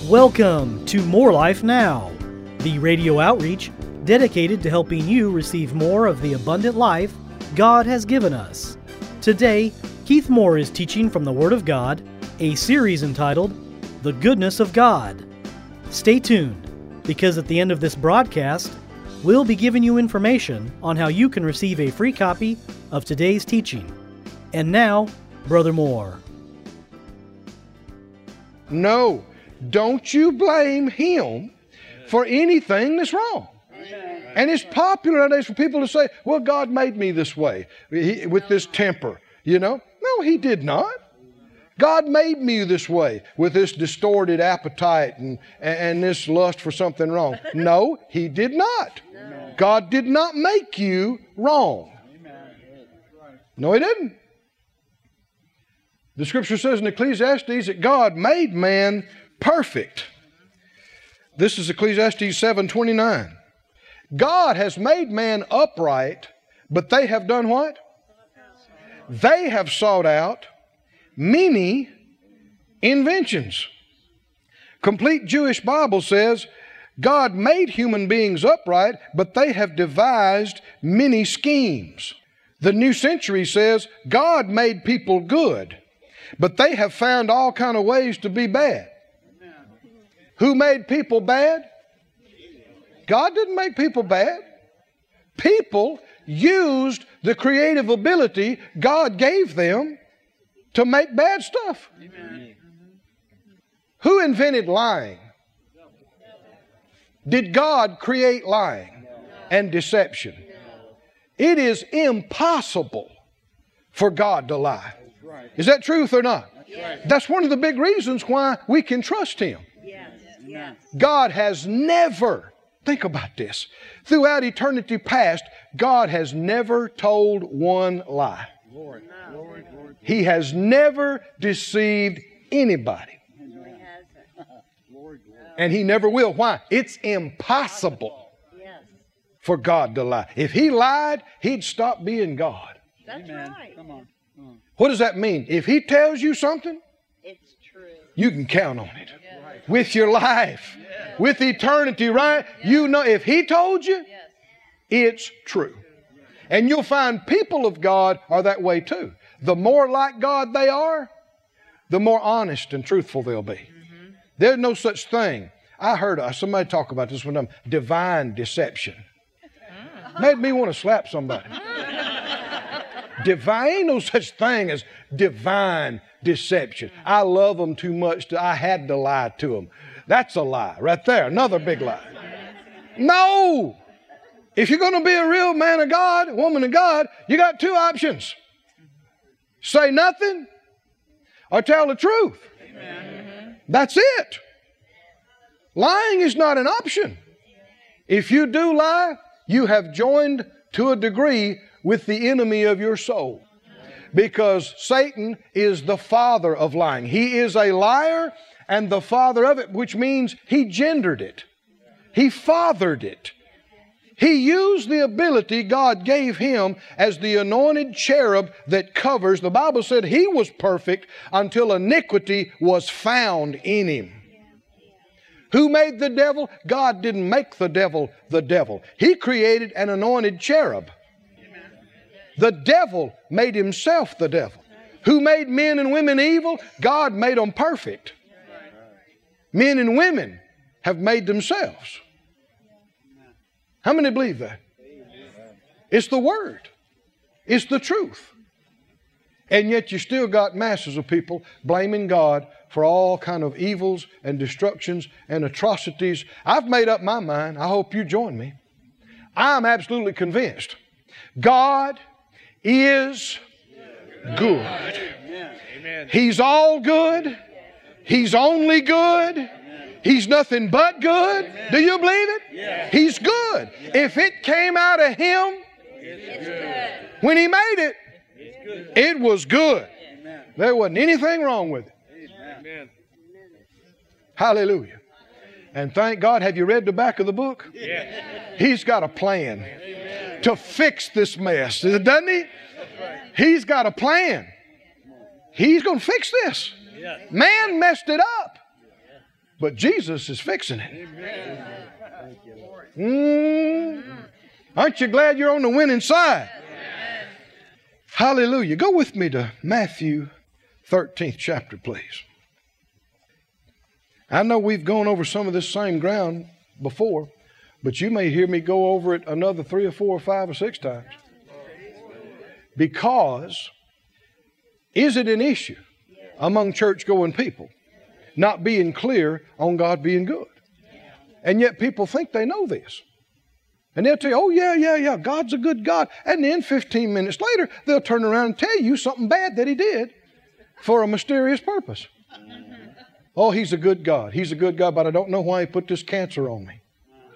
Welcome to More Life Now, the radio outreach dedicated to helping you receive more of the abundant life God has given us. Today, Keith Moore is teaching from the Word of God, a series entitled The Goodness of God. Stay tuned, because at the end of this broadcast, we'll be giving you information on how you can receive a free copy of today's teaching. And now, Brother Moore. No, don't you blame him for anything that's wrong. And it's popular nowadays for people to say, well, God made me this way, with this temper, you know. No, He did not. God made me this way, with this distorted appetite and this lust for something wrong. No, He did not. God did not make you wrong. No, He didn't. The Scripture says in Ecclesiastes that God made man perfect. This is Ecclesiastes 7:29. God has made man upright, but they have done what? They have sought out many inventions. Complete Jewish Bible says God made human beings upright, but they have devised many schemes. The New Century says God made people good, but they have found all kind of ways to be bad. Who made people bad? God didn't make people bad. People used the creative ability God gave them to make bad stuff. Amen. Who invented lying? Did God create lying and deception? It is impossible for God to lie. Is that truth or not? That's one of the big reasons why we can trust Him. God has never, think about this, throughout eternity past, God has never told one lie. He has never deceived anybody. And He never will. Why? It's impossible for God to lie. If He lied, He'd stop being God. That's right. Come on. What does that mean? If He tells you something, It's true. you can count on it. With your life, with eternity, right? You know, if He told you, it's true. And you'll find people of God are that way too. The more like God they are, the more honest and truthful they'll be. There's no such thing. I heard somebody talk about this one time, divine deception. Made me want to slap somebody. Divine, ain't no such thing as divine deception. I love them too much I had to lie to them. That's a lie right there. Another big lie. No! If you're going to be a real man of God, woman of God, you got two options. Say nothing or tell the truth. That's it. Lying is not an option. If you do lie, you have joined to a degree with the enemy of your soul. Because Satan is the father of lying. He is a liar and the father of it, which means he gendered it. He fathered it. He used the ability God gave him as the anointed cherub that covers. The Bible said he was perfect until iniquity was found in him. Who made the devil? God didn't make the devil the devil. He created an anointed cherub. The devil made himself the devil. Who made men and women evil? God made them perfect. Men and women have made themselves. How many believe that? It's the Word. It's the truth. And yet you still got masses of people blaming God for all kind of evils and destructions and atrocities. I've made up my mind. I hope you join me. I'm absolutely convinced God is good. He's all good. He's only good. He's nothing but good. Do you believe it? He's good. If it came out of Him when He made it, it was good. There wasn't anything wrong with it. Hallelujah. And thank God, have you read the back of the book? He's got a plan to fix this mess, doesn't He? He's got a plan. He's going to fix this. Man messed it up. But Jesus is fixing it. Aren't you glad you're on the winning side? Hallelujah. Go with me to Matthew 13th chapter, please. I know we've gone over some of this same ground before, but you may hear me go over it another 3 or 4 or 5 or 6 times. Because, is it an issue among church-going people not being clear on God being good? And yet people think they know this. And they'll tell you, oh, yeah, God's a good God. And then 15 minutes later, they'll turn around and tell you something bad that He did for a mysterious purpose. Oh, He's a good God. He's a good God, but I don't know why He put this cancer on me.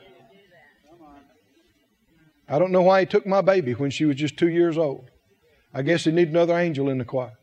I don't know why He took my baby when she was just 2 years old. I guess He needed another angel in the choir.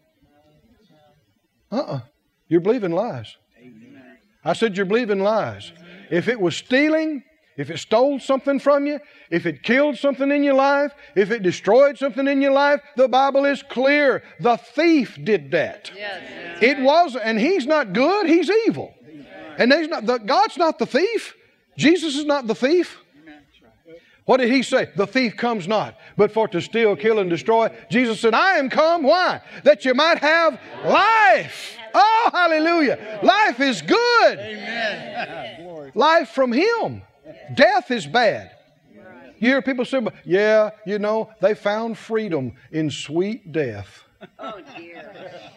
You're believing lies. I said you're believing lies. If it was stealing, if it stole something from you, if it killed something in your life, if it destroyed something in your life, the Bible is clear. The thief did that. Yes. It was, and he's not good, he's evil. And God's not the thief. Jesus is not the thief. What did He say? The thief comes not, but for to steal, kill, and destroy. Jesus said, I am come. Why? That you might have life. Oh, hallelujah. Life is good. Amen. Life from Him. Death is bad. You hear people say, yeah, you know, they found freedom in sweet death. Oh, dear.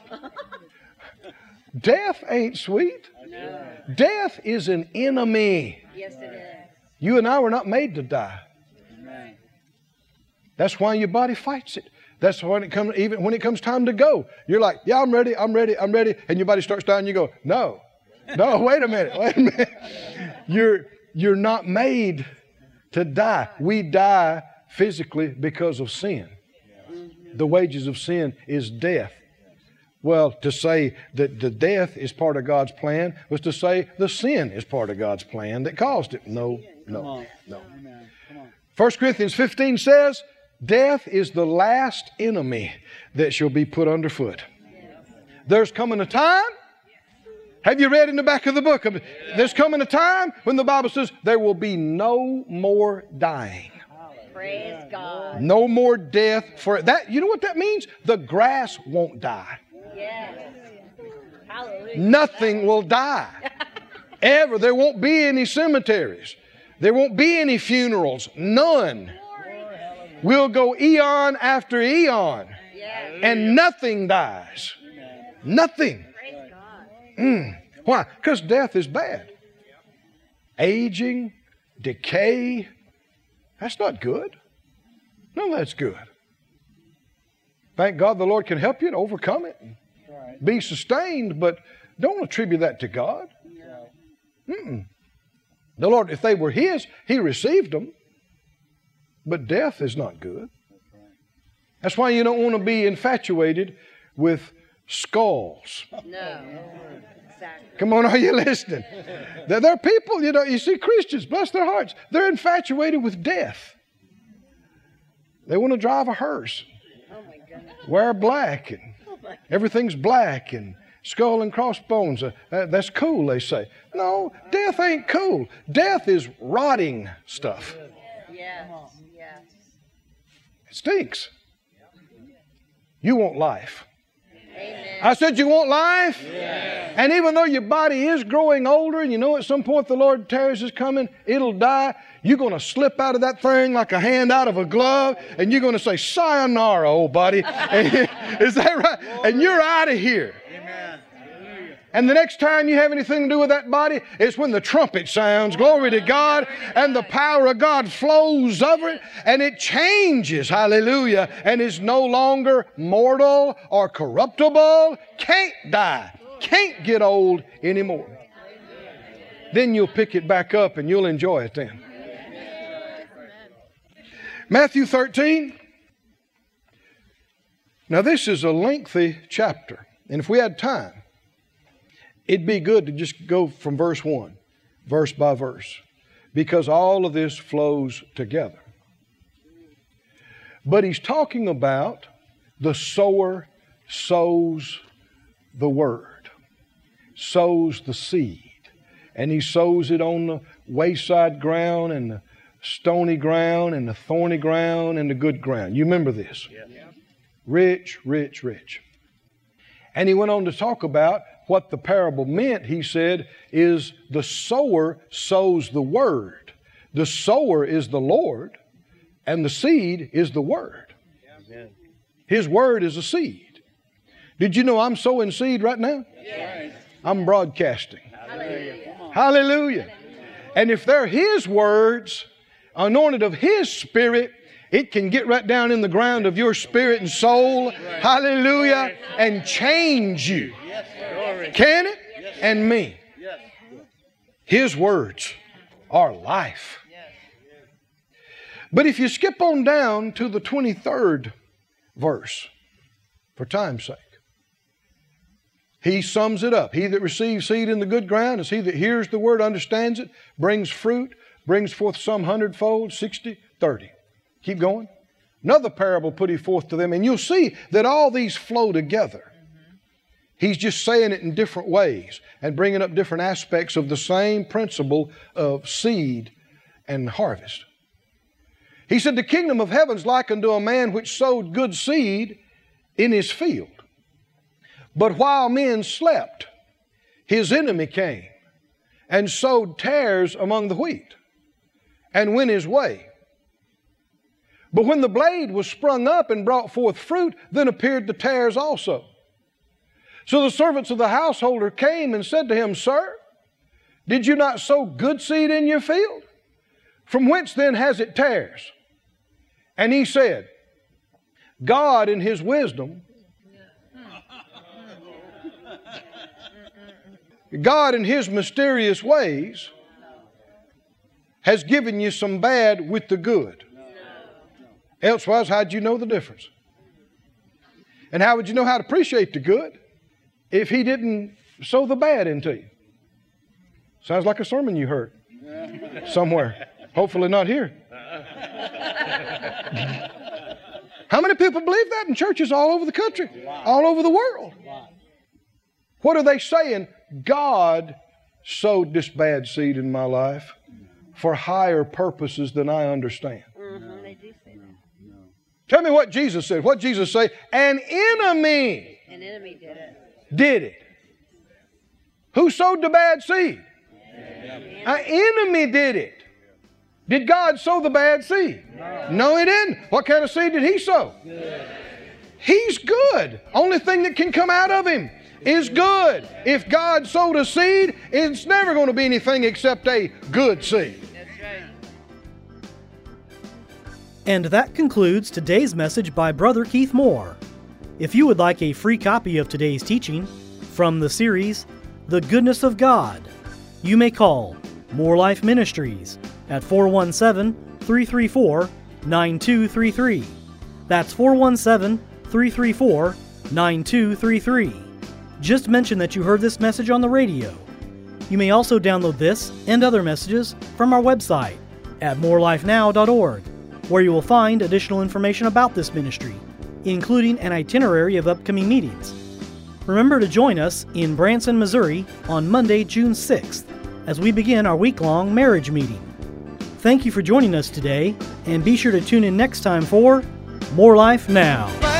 Death ain't sweet. No. Death is an enemy. Yes, it is. You and I were not made to die. Amen. That's why your body fights it. That's when even when it comes time to go. You're like, yeah, I'm ready. And your body starts dying. You go, no, wait a minute. You're not made to die. We die physically because of sin. The wages of sin is death. Well, to say that the death is part of God's plan was to say the sin is part of God's plan that caused it. No. 1 Corinthians 15 says, death is the last enemy that shall be put underfoot. There's coming a time. Have you read in the back of the book? There's coming a time when the Bible says there will be no more dying. Praise God. No more death. For that, you know what that means? The grass won't die. Yes. Hallelujah. Nothing will die. Ever. There won't be any cemeteries. There won't be any funerals. None. We'll go eon after eon. Yes. And nothing dies. Nothing. Why? Because death is bad. Aging, decay, that's not good. No, that's good. Thank God the Lord can help you to overcome it and be sustained, but don't attribute that to God. The Lord, if they were His, He received them. But death is not good. That's why you don't want to be infatuated with skulls. No. Exactly. Come on, are you listening? There are people, you see Christians, bless their hearts, they're infatuated with death. They want to drive a hearse, wear black, and everything's black, and skull and crossbones. That's cool, they say. No, death ain't cool. Death is rotting stuff. Yes. It stinks. You want life. Amen. I said you want life? Yes. And even though your body is growing older and you know at some point the Lord tarries is coming, it'll die, you're going to slip out of that thing like a hand out of a glove and you're going to say, sayonara, old buddy. Is that right? And you're out of here. Amen. And the next time you have anything to do with that body is when the trumpet sounds, glory to God, and the power of God flows over it, and it changes, hallelujah, and is no longer mortal or corruptible, can't die, can't get old anymore. Then you'll pick it back up and you'll enjoy it then. Matthew 13. Now this is a lengthy chapter, and if we had time, it'd be good to just go from verse 1, verse by verse, because all of this flows together. But he's talking about the sower sows the word, sows the seed. and he sows it on the wayside ground and the stony ground and the thorny ground and the good ground. You remember this? Yeah. Rich, rich, rich. And he went on to talk about what the parable meant. He said, is the sower sows the word. The sower is the Lord, and the seed is the word. Amen. His word is a seed. Did you know I'm sowing seed right now? Yes. I'm broadcasting. Hallelujah. Hallelujah. And if they're His words, anointed of His Spirit, it can get right down in the ground of your spirit and soul. Hallelujah. And change you. Can it? And me. His words are life. But if you skip on down to the 23rd verse, for time's sake, he sums it up. He that receives seed in the good ground is he that hears the word, understands it, brings fruit, brings forth some 100-fold, 60, 30. Keep going. Another parable put he forth to them, and you'll see that all these flow together. He's just saying it in different ways and bringing up different aspects of the same principle of seed and harvest. He said, the kingdom of heaven is like unto a man which sowed good seed in his field. But while men slept, his enemy came and sowed tares among the wheat and went his way. But when the blade was sprung up and brought forth fruit, then appeared the tares also. So the servants of the householder came and said to him, Sir, did you not sow good seed in your field? From whence then has it tares? And he said, God in His wisdom, God in His mysterious ways has given you some bad with the good. Elsewise, how'd you know the difference? And how would you know how to appreciate the good if He didn't sow the bad into you? Sounds like a sermon you heard somewhere. Hopefully not here. How many people believe that in churches all over the country, all over the world? What are they saying? God sowed this bad seed in my life for higher purposes than I understand. They do say that. Tell me what Jesus said. What did Jesus say? An enemy. An enemy did it. Did it. Who sowed the bad seed? An enemy did it. Did God sow the bad seed? No, He didn't. What kind of seed did He sow? Good. He's good. Only thing that can come out of Him is good. If God sowed a seed, it's never going to be anything except a good seed. That's right. And that concludes today's message by Brother Keith Moore. If you would like a free copy of today's teaching from the series, The Goodness of God, you may call More Life Ministries at 417-334-9233. That's 417-334-9233. Just mention that you heard this message on the radio. You may also download this and other messages from our website at morelifenow.org, where you will find additional information about this ministry, including an itinerary of upcoming meetings. Remember to join us in Branson, Missouri on Monday, June 6th, as we begin our week-long marriage meeting. Thank you for joining us today, and be sure to tune in next time for More Life Now.